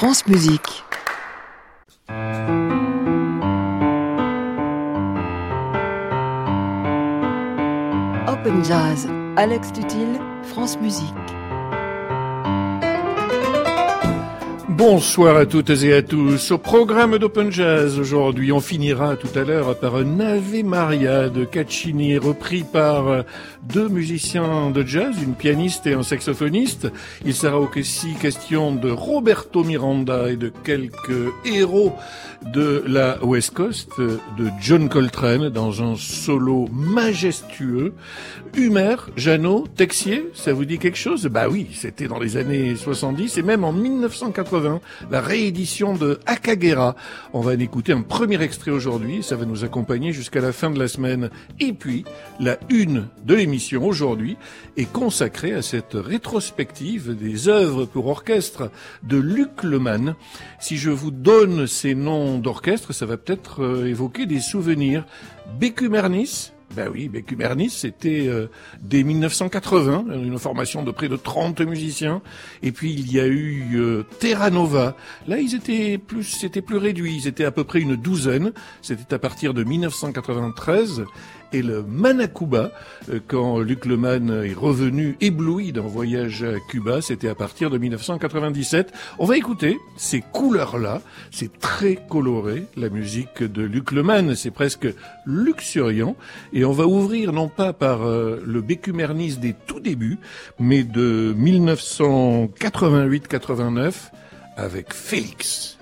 France Musique. Open Jazz, Alex Tutil, France Musique. Bonsoir à toutes et à tous. Au programme d'Open Jazz, aujourd'hui, on finira tout à l'heure par un Ave Maria de Caccini, repris par deux musiciens de jazz, une pianiste et un saxophoniste. Il sera aussi question de Roberto Miranda et de quelques héros de la West Coast, de John Coltrane, dans un solo majestueux. Humer, Jeannot, Texier, ça vous dit quelque chose? Bah oui, c'était dans les années 70 et même en 1980, la réédition de Akagera. On va en écouter un premier extrait aujourd'hui, ça va nous accompagner jusqu'à la fin de la semaine. Et puis, la une de l'émission aujourd'hui est consacrée à cette rétrospective des œuvres pour orchestre de Luc Lemann. Si je vous donne ces noms d'orchestre, ça va peut-être évoquer des souvenirs. Bécumernis. Ben oui, Bécumernis, c'était dès 1980, une formation de près de 30 musiciens. Et puis il y a eu Terra Nova. Là, c'était plus réduit, ils étaient à peu près une douzaine. C'était à partir de 1993. Et le Manacuba, quand Luc Lemann est revenu ébloui d'un voyage à Cuba, c'était à partir de 1997. On va écouter ces couleurs-là, c'est très coloré, la musique de Luc Lemann, c'est presque luxuriant. Et on va ouvrir non pas par le Bécumernis des tout débuts, mais de 1988-89 avec Félix.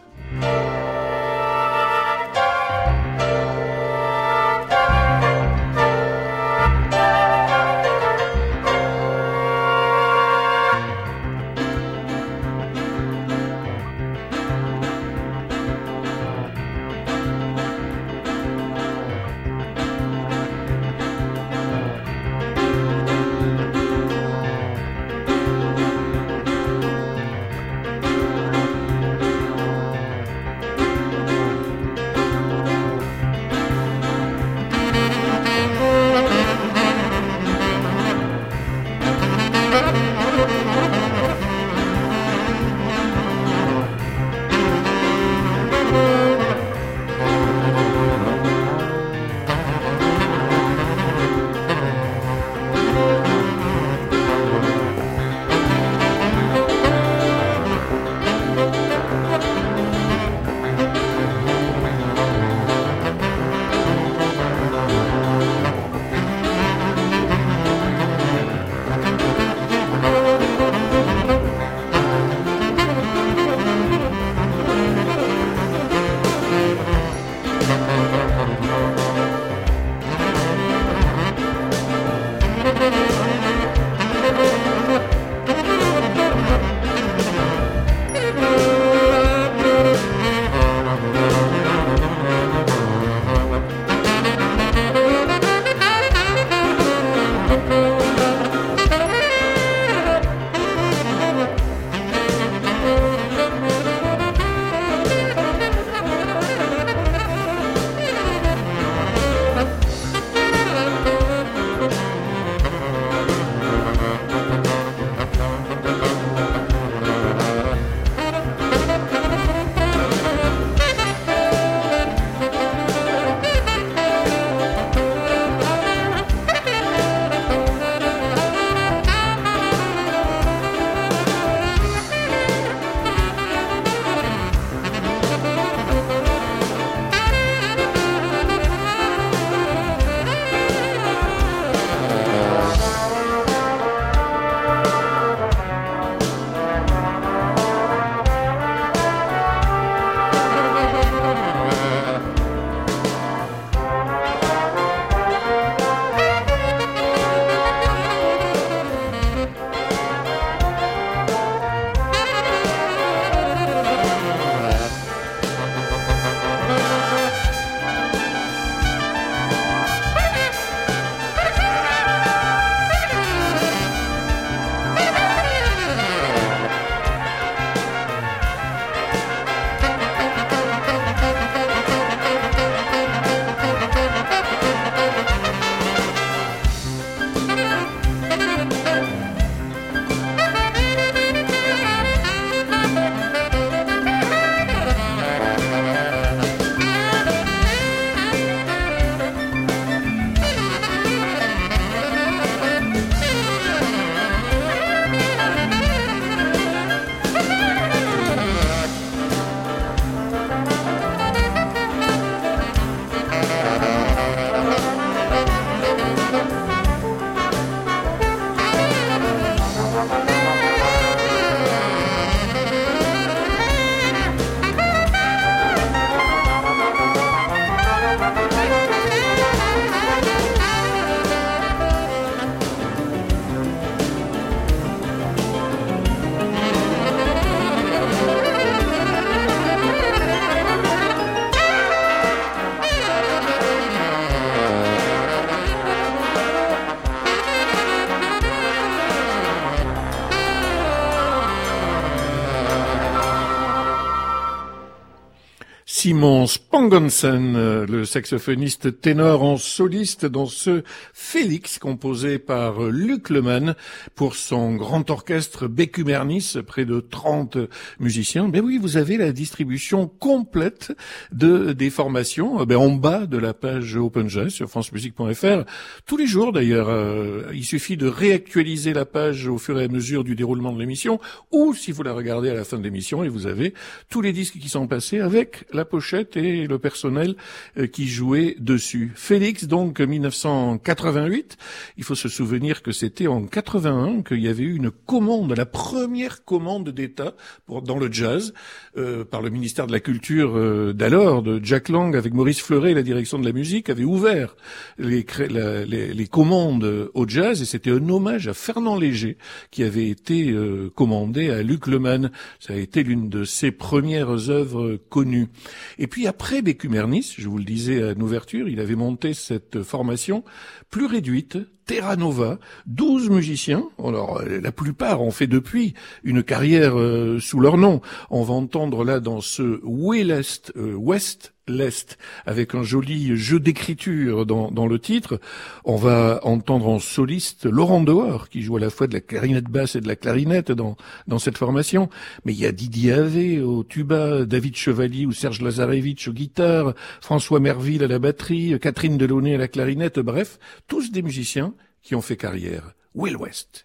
Simon Spangensen, le saxophoniste ténor en soliste dans ce Félix composé par Luc Lemann pour son grand orchestre Bécumernis, près de 30 musiciens. Ben oui, vous avez la distribution complète des formations en bas de la page Open Jazz sur francemusique.fr. Tous les jours d'ailleurs, il suffit de réactualiser la page au fur et à mesure du déroulement de l'émission, ou si vous la regardez à la fin de l'émission, et vous avez tous les disques qui sont passés avec la pochette et le personnel qui jouait dessus. Félix, donc 1988. Il faut se souvenir que c'était en 81 qu'il y avait eu une commande, la première commande d'État dans le jazz, par le ministère de la Culture d'alors, de Jack Lang, avec Maurice Fleuret, la direction de la musique, avait ouvert les commandes au jazz, et c'était un hommage à Fernand Léger qui avait été commandé à Luc Lemann. Ça a été l'une de ses premières œuvres connues. Et puis après Bécumernis, je vous le disais à l'ouverture, il avait monté cette formation plus réduite, Terra Nova, 12 musiciens. Alors, la plupart ont fait depuis une carrière sous leur nom. On va entendre là dans ce West l'Est, avec un joli jeu d'écriture dans le titre. On va entendre en soliste Laurent Dehors, qui joue à la fois de la clarinette basse et de la clarinette dans cette formation. Mais il y a Didier Havé au tuba, David Chevalier ou Serge Lazarevitch aux guitares, François Merville à la batterie, Catherine Delaunay à la clarinette, bref, tous des musiciens qui ont fait carrière. Will West.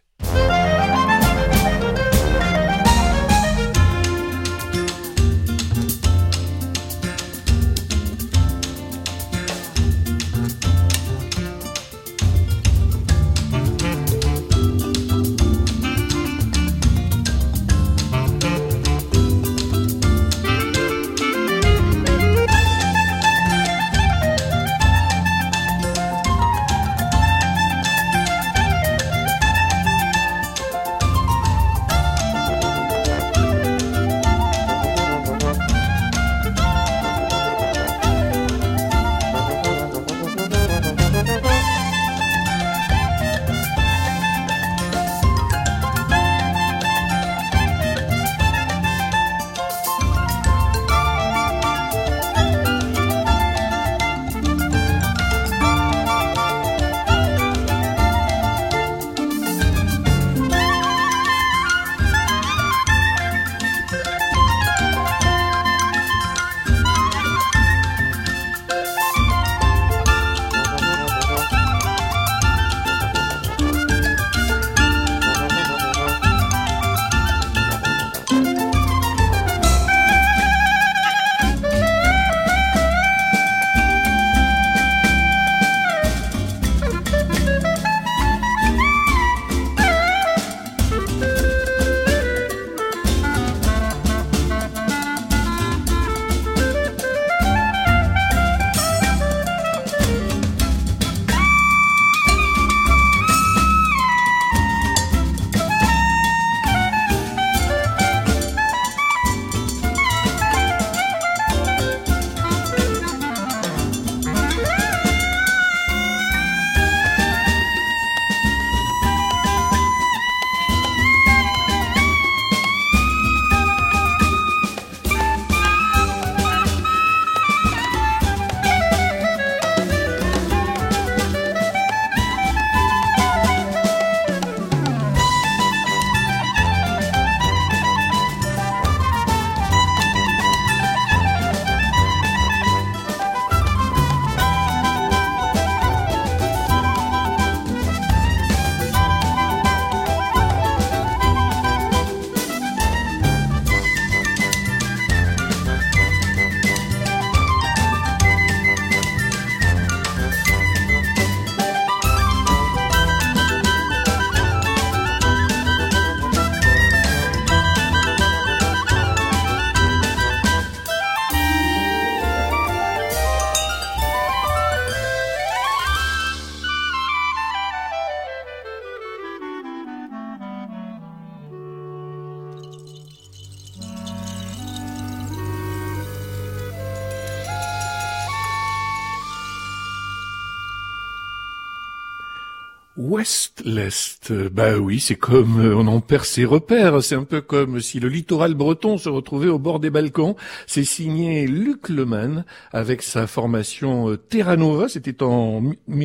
Ouest-l'Est, bah oui, c'est comme on en perd ses repères, c'est un peu comme si le littoral breton se retrouvait au bord des Balkans. C'est signé Luc Lemann avec sa formation Terra Nova, c'était en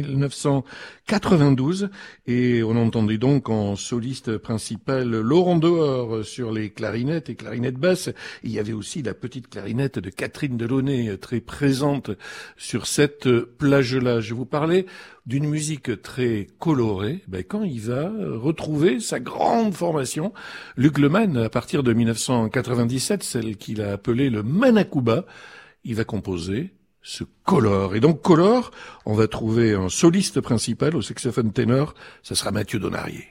1992 et on entendait donc en soliste principal Laurent Dehors sur les clarinettes et clarinettes basses. Il y avait aussi la petite clarinette de Catherine Delaunay très présente sur cette plage-là. Je vous parlais d'une musique très colorée, quand il va retrouver sa grande formation, Luc Lemann, à partir de 1997, celle qu'il a appelée le Manakuba, il va composer ce color. Et donc color, on va trouver un soliste principal au saxophone ténor, ça sera Mathieu Donarié.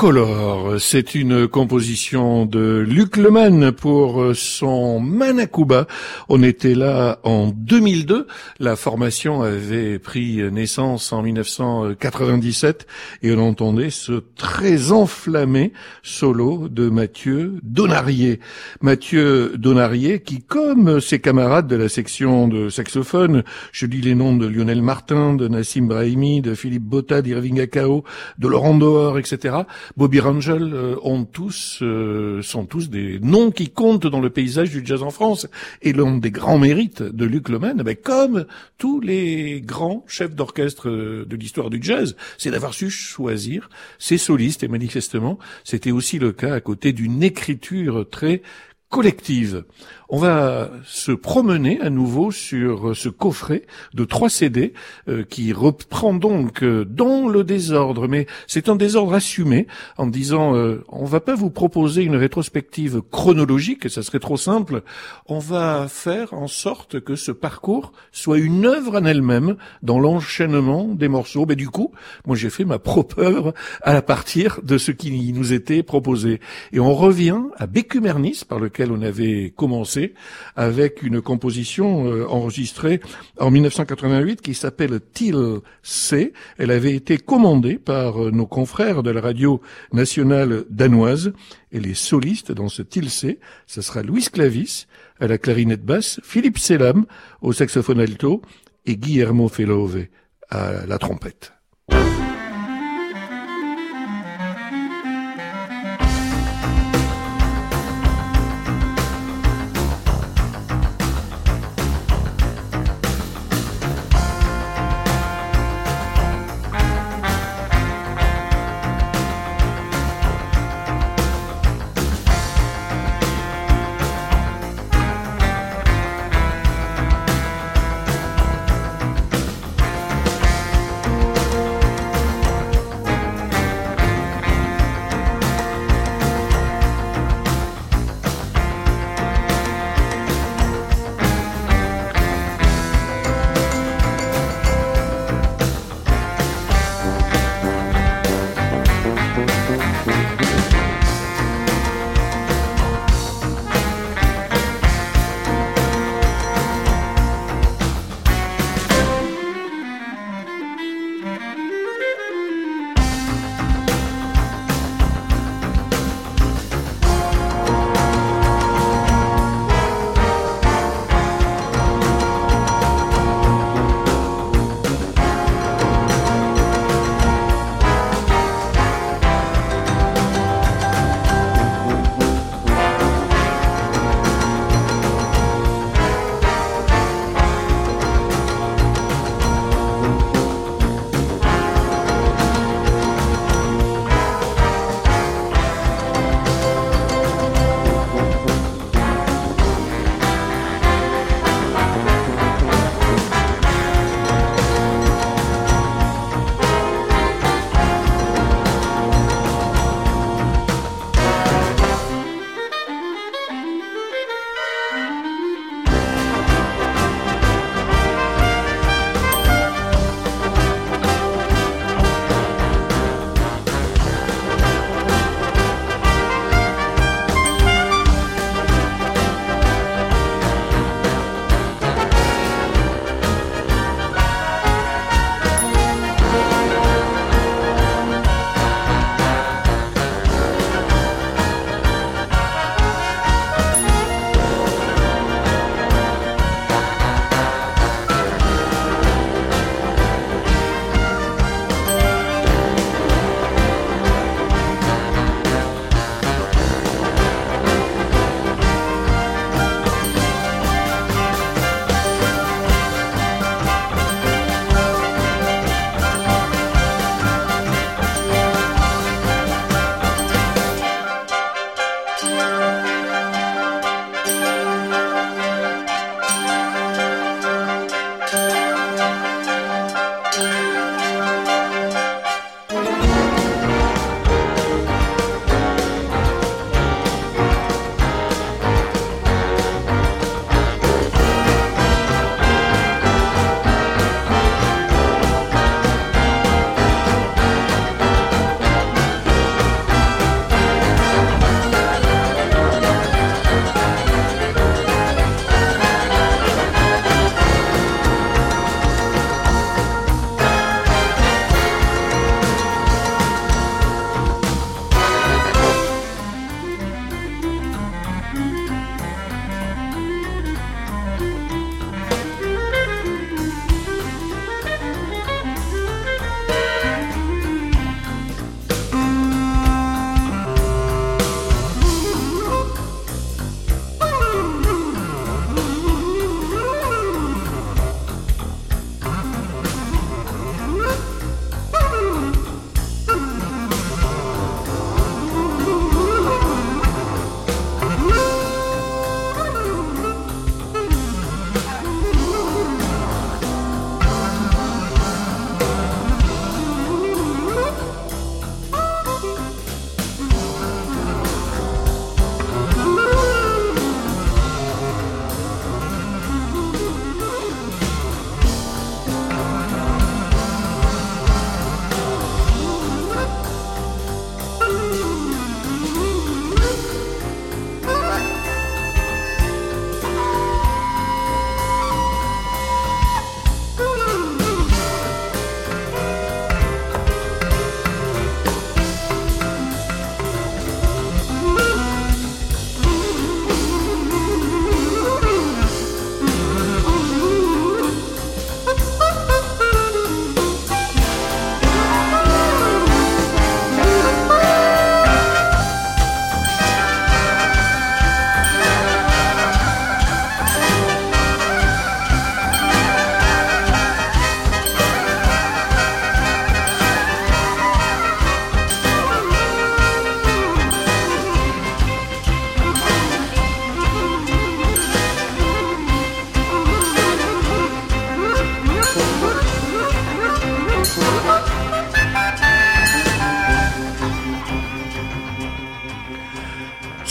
Color, c'est une composition de Luc Lemann pour son Manakuba. On était là en 2002. La formation avait pris naissance en 1997 et on entendait ce très enflammé solo de Mathieu Donarié. Mathieu Donarié qui, comme ses camarades de la section de saxophone, je lis les noms de Lionel Martin, de Nassim Brahimi, de Philippe Botta, d'Irving Akao, de Laurent Dohor, etc., Bobby Rangel sont tous des noms qui comptent dans le paysage du jazz en France. Et l'un des grands mérites de Luc Lemann, comme tous les grands chefs d'orchestre de l'histoire du jazz, c'est d'avoir su choisir ses solistes. Et manifestement, c'était aussi le cas à côté d'une écriture très collective. On va se promener à nouveau sur ce coffret de 3 CD qui reprend donc dans le désordre, mais c'est un désordre assumé en disant on va pas vous proposer une rétrospective chronologique, ça serait trop simple. On va faire en sorte que ce parcours soit une œuvre en elle-même dans l'enchaînement des morceaux. Mais du coup, moi j'ai fait ma propre œuvre à partir de ce qui nous était proposé. Et on revient à Bécumernis par lequel on avait commencé avec une composition enregistrée en 1988 qui s'appelle Till C. Elle avait été commandée par nos confrères de la radio nationale danoise et les solistes dans ce Till C, ce sera Louis Clavis à la clarinette basse, Philippe Selam au saxophone alto et Guillermo Felove à la trompette.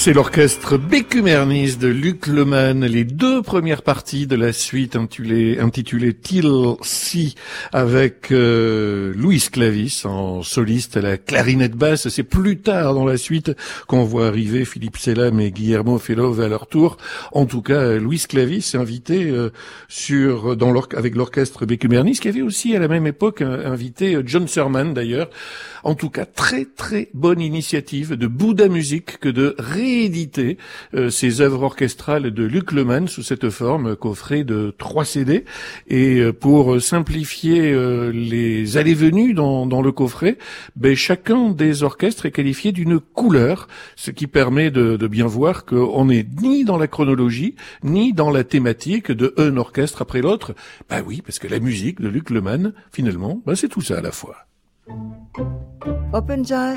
C'est l'orchestre Bécumernis de Luc Lemann, les deux premières parties de la suite intitulée Till Si avec Louis Clavis en soliste à la clarinette basse. C'est plus tard dans la suite qu'on voit arriver Philippe Selam et Guillermo Felov à leur tour. En tout cas, Louis Clavis invité avec l'orchestre Bécumernis, qui avait aussi à la même époque invité John Surman d'ailleurs. En tout cas, très très bonne initiative de Bouddha Musique que de rééditer ces œuvres orchestrales de Luc Lemann sous cette forme coffret de 3 CD. Et pour simplifier les allées-venues dans le coffret, chacun des orchestres est qualifié d'une couleur, ce qui permet de bien voir qu'on n'est ni dans la chronologie, ni dans la thématique de un orchestre après l'autre. Oui, parce que la musique de Luc Lemann, finalement, c'est tout ça à la fois. Open Jazz,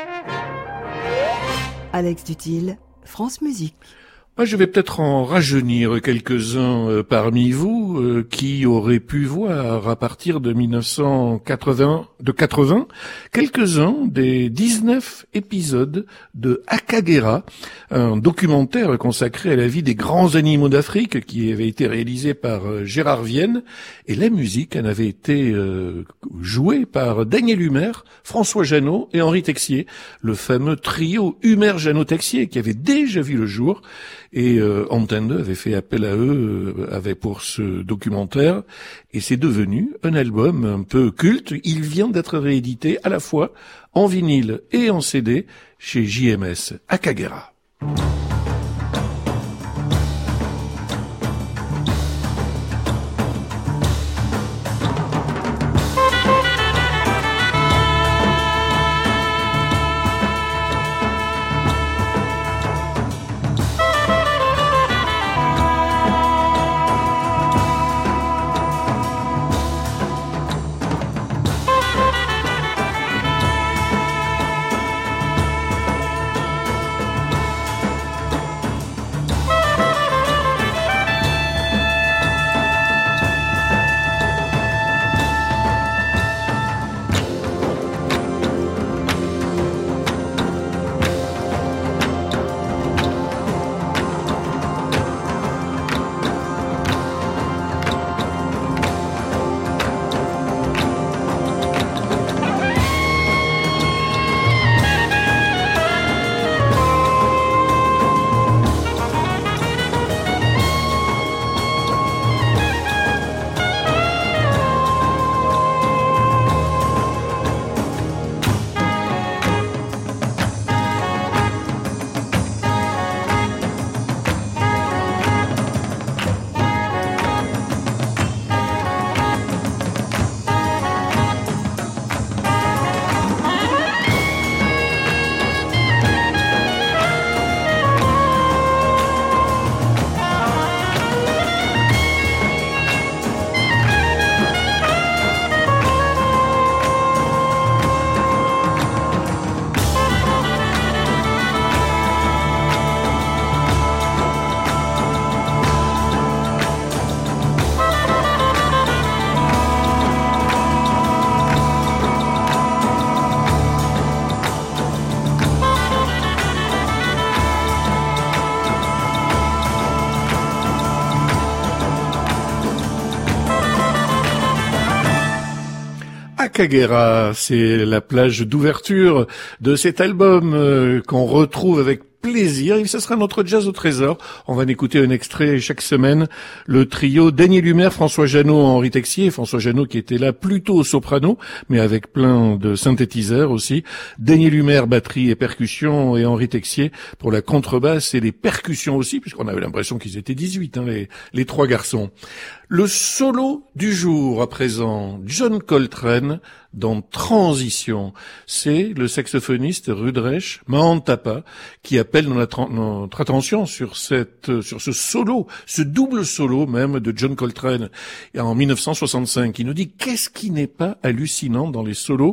Alex Dutil, France Musique. Je vais peut-être en rajeunir quelques-uns parmi vous qui auraient pu voir à partir de 1980, quelques-uns des 19 épisodes de Akagera, un documentaire consacré à la vie des grands animaux d'Afrique qui avait été réalisé par Gérard Vienne, et la musique en avait été jouée par Daniel Humer, François Jeannot et Henri Texier, le fameux trio Humer-Jeannot-Texier qui avait déjà vu le jour. Et Antenne 2 avait fait appel à eux pour ce documentaire, et c'est devenu un album un peu culte. Il vient d'être réédité à la fois en vinyle et en CD chez JMS Akagera. Akagera, c'est la plage d'ouverture de cet album qu'on retrouve avec plaisir, et ce sera notre jazz au trésor. On va en écouter un extrait chaque semaine. Le trio Daniel Humer, François Jeannot, Henri Texier. François Jeannot qui était là plutôt au soprano, mais avec plein de synthétiseurs aussi. Daniel Humer, batterie et percussion, et Henri Texier pour la contrebasse et les percussions aussi, puisqu'on avait l'impression qu'ils étaient 18, les trois garçons. Le solo du jour à présent, John Coltrane dans Transition. C'est le saxophoniste Rudresh Mahantapa qui appelle notre attention sur ce solo, ce double solo même de John Coltrane en 1965. Il nous dit qu'est-ce qui n'est pas hallucinant dans les solos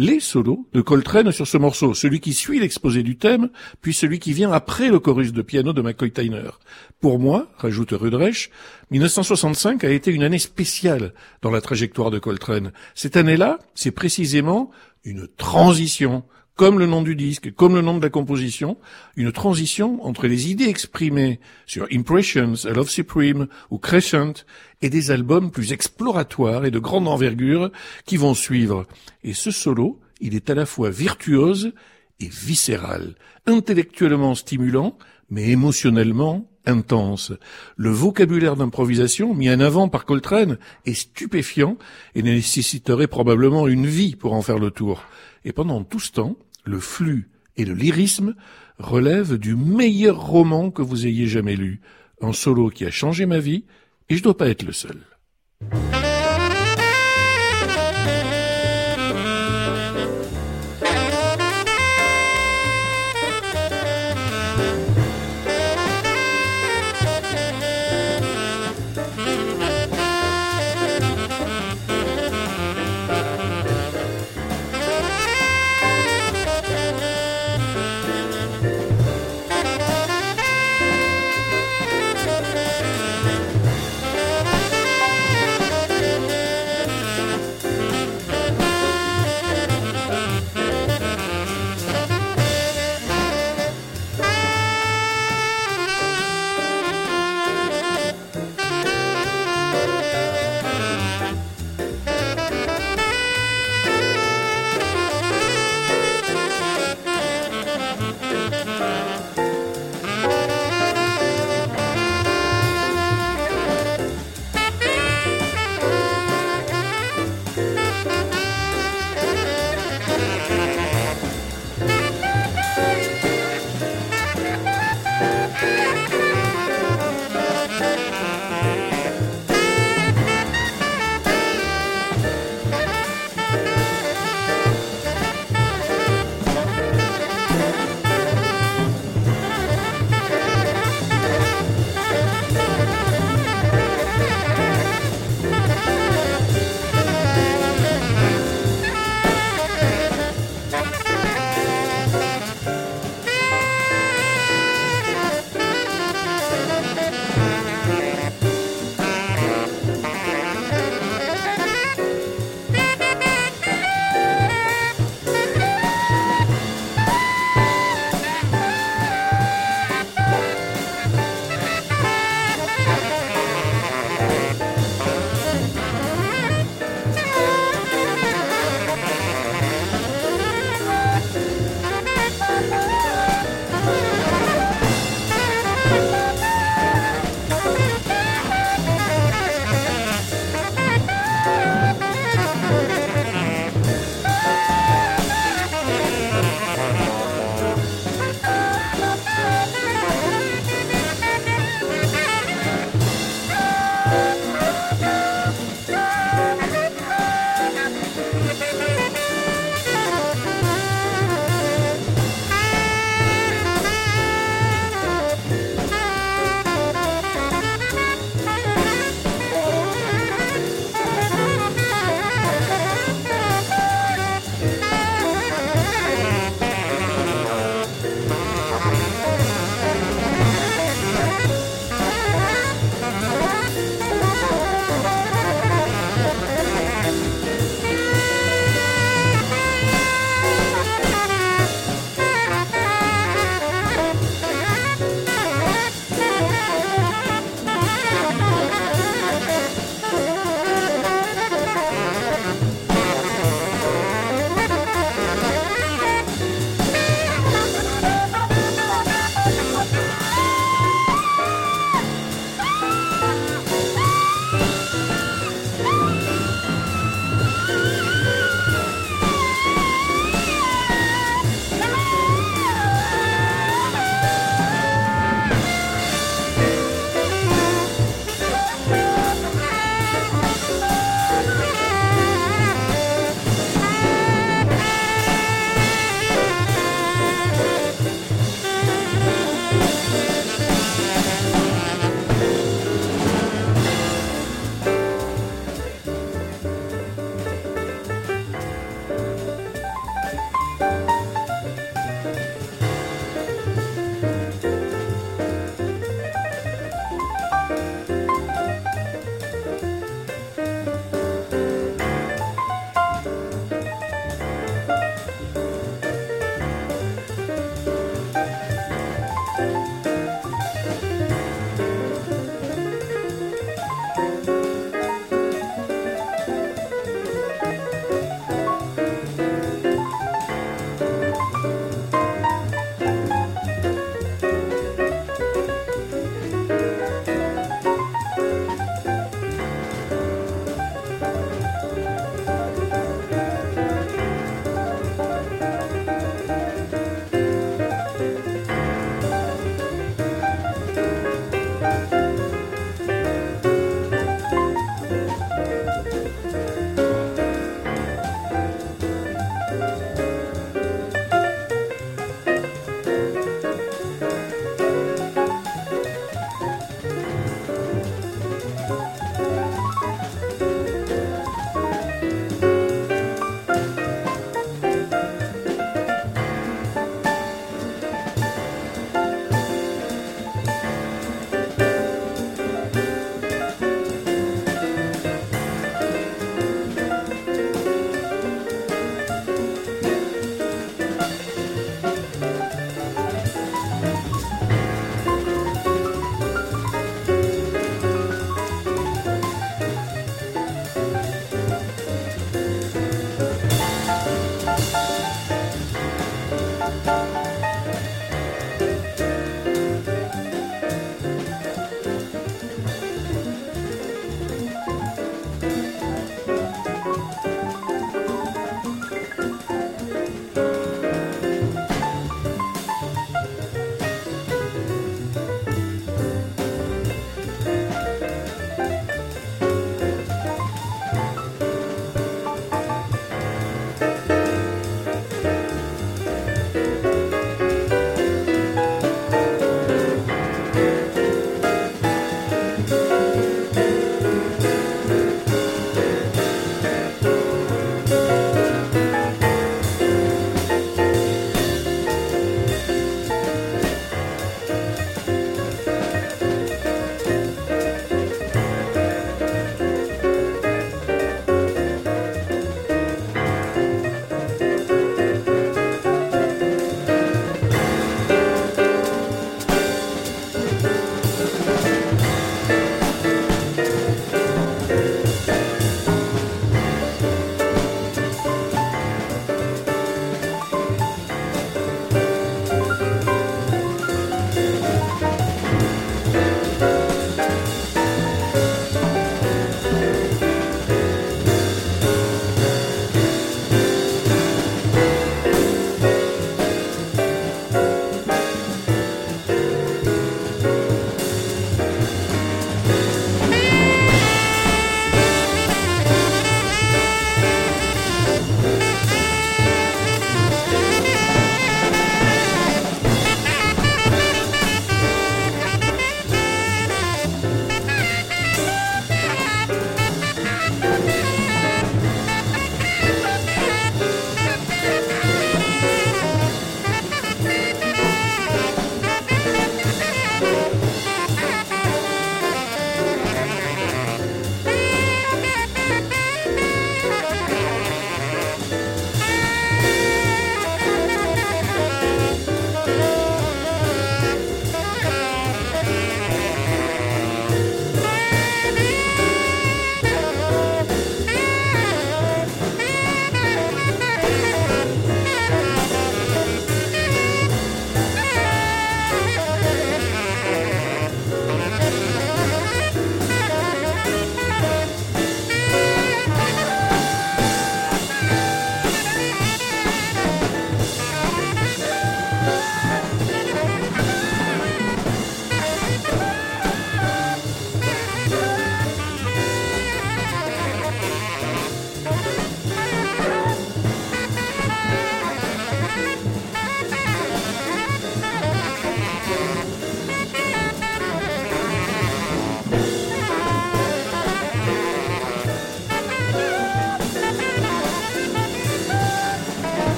de Coltrane sur ce morceau, celui qui suit l'exposé du thème, puis celui qui vient après le chorus de piano de McCoy Tyner. Pour moi, rajoute Rudresh, 1965 a été une année spéciale dans la trajectoire de Coltrane. Cette année-là, c'est précisément une transition, comme le nom du disque, comme le nom de la composition, une transition entre les idées exprimées sur Impressions, A Love Supreme ou Crescent et des albums plus exploratoires et de grande envergure qui vont suivre. Et ce solo, il est à la fois virtuose et viscéral, intellectuellement stimulant, mais émotionnellement intense. Le vocabulaire d'improvisation mis en avant par Coltrane est stupéfiant et nécessiterait probablement une vie pour en faire le tour. Et pendant tout ce temps, le flux et le lyrisme relèvent du meilleur roman que vous ayez jamais lu. Un solo qui a changé ma vie, et je dois pas être le seul.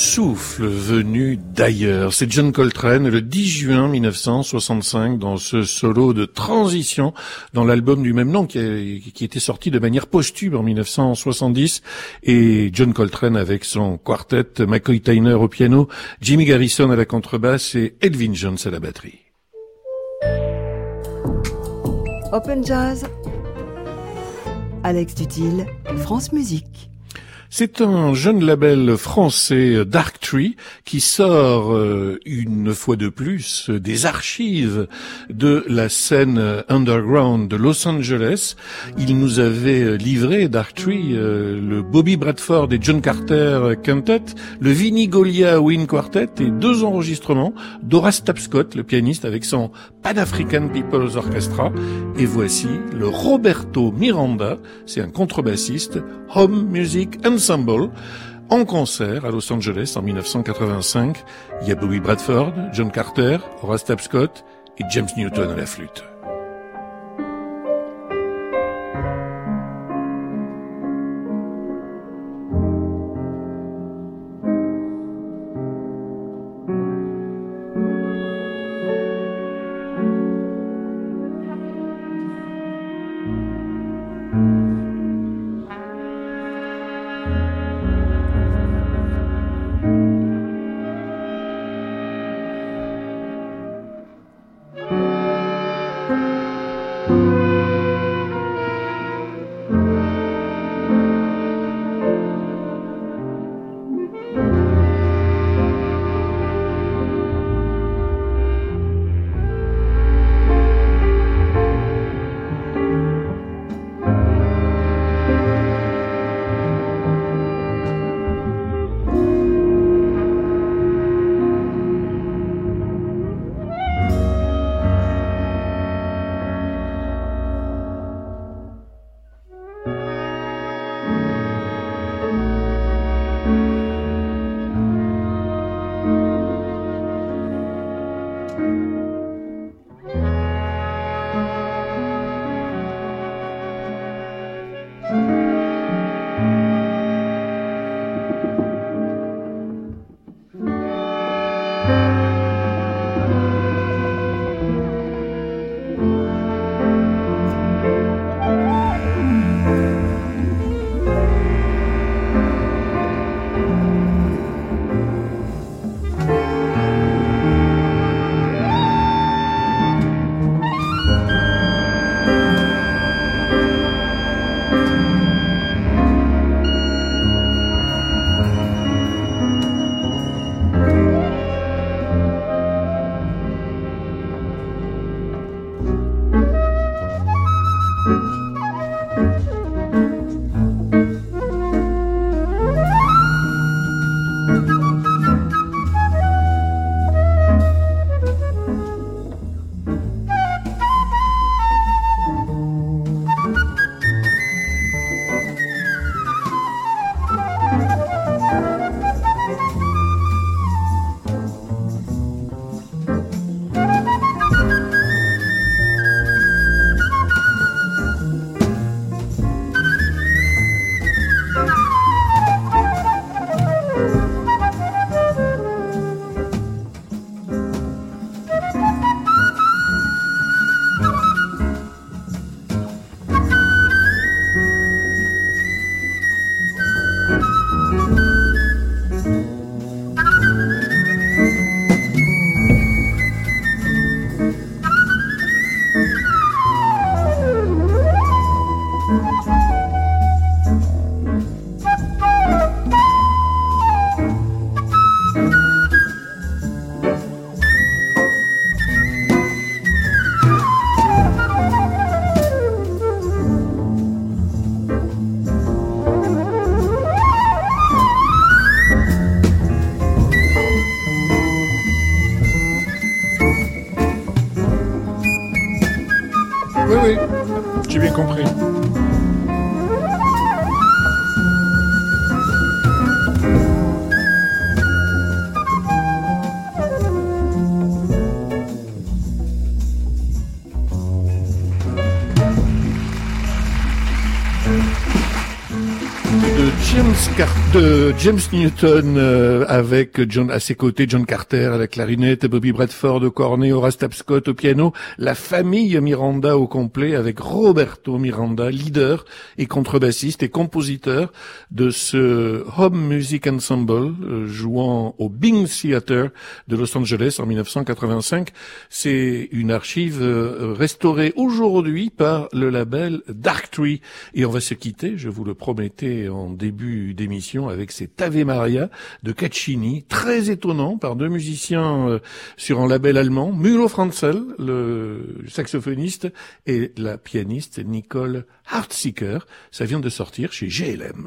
souffle venu d'ailleurs. C'est John Coltrane le 10 juin 1965 dans ce solo de transition dans l'album du même nom qui était sorti de manière posthume en 1970 et John Coltrane avec son quartet, McCoy Tyner au piano, Jimmy Garrison à la contrebasse et Elvin Jones à la batterie. Open Jazz, Alex Dutil, France Musique. C'est un jeune label français, Dark Tree, qui sort une fois de plus des archives de la scène underground de Los Angeles. Il nous avait livré, Dark Tree, le Bobby Bradford et John Carter Quintet, le Vinnie Golia Wind Quartet et 2 enregistrements d'Horace Tapscott, le pianiste, avec son Pan African People's Orchestra. Et voici le Roberto Miranda, c'est un contrebassiste, Home Music Ensemble, en concert à Los Angeles en 1985. Il y a Bobby Bradford, John Carter, Horace Tapscott et James Newton à la flûte. Oui, j'ai bien compris. de James Newton avec à ses côtés John Carter à la clarinette, Bobby Bradford au cornet, Horace Tapscott au piano, la famille Miranda au complet avec Roberto Miranda, leader et contrebassiste et compositeur de ce Home Music Ensemble jouant au Bing Theater de Los Angeles en 1985. C'est une archive restaurée aujourd'hui par le label Dark Tree et on va se quitter, je vous le promettais en début d'émission, avec cet Ave Maria de Caccini, très étonnant par deux musiciens sur un label allemand, Mülo Franzel, le saxophoniste, et la pianiste Nicole Hartzicker. Ça vient de sortir chez GLM.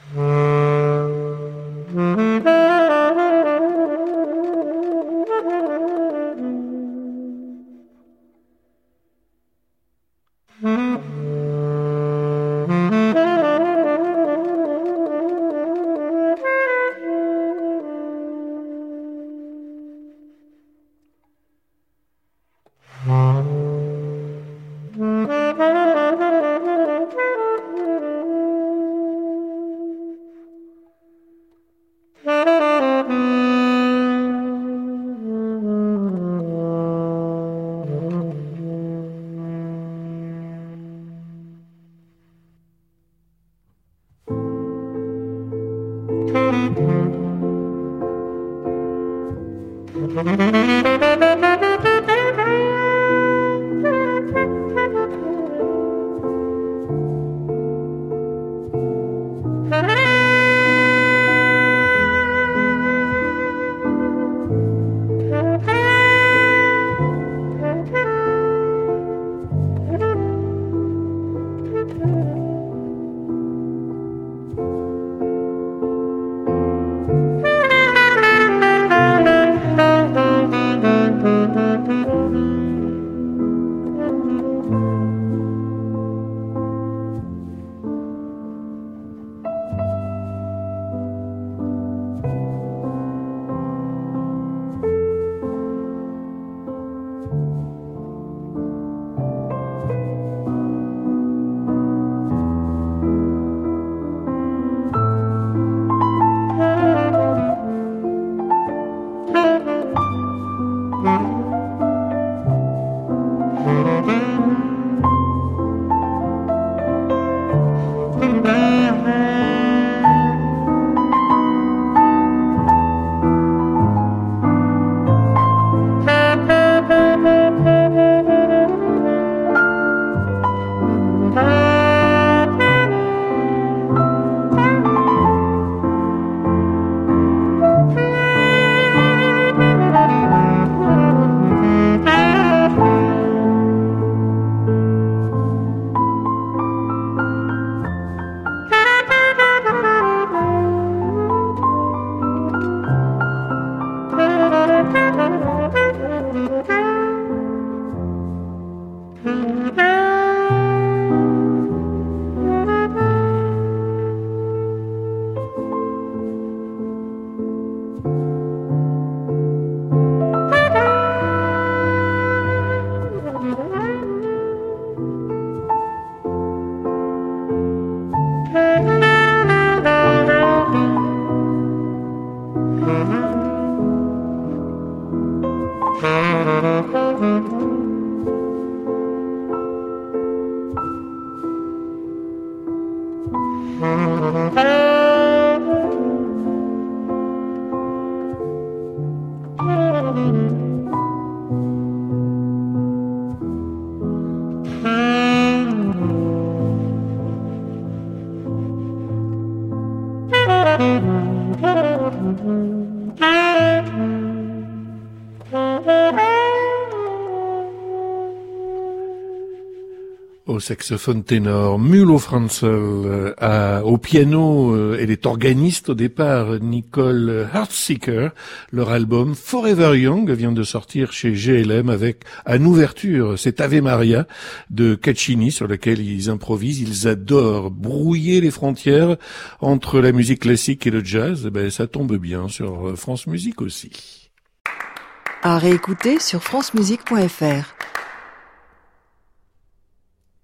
Au saxophone ténor, Mülo Franzel, au piano, elle est organiste au départ, Nicole Hartzicker. Leur album Forever Young vient de sortir chez GLM avec, en ouverture, cet Ave Maria de Caccini sur lequel ils improvisent. Ils adorent brouiller les frontières entre la musique classique et le jazz. Ben, ça tombe bien sur France Musique aussi. À réécouter sur francemusique.fr.